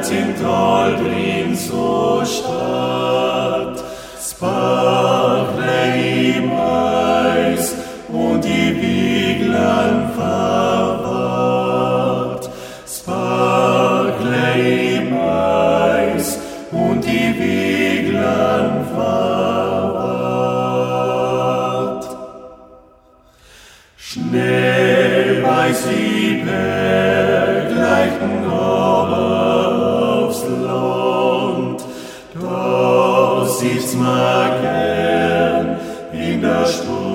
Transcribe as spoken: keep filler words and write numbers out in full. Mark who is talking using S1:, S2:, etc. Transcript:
S1: vorwärts im Tal drin so statt. Sparkle im Eis und die Wieglein verwahrt. Sparkle im Eis und die Wieglein verwahrt. Schnell weiß die Bergleiten aber aufs Land, da sieht's mir gern in der Stunde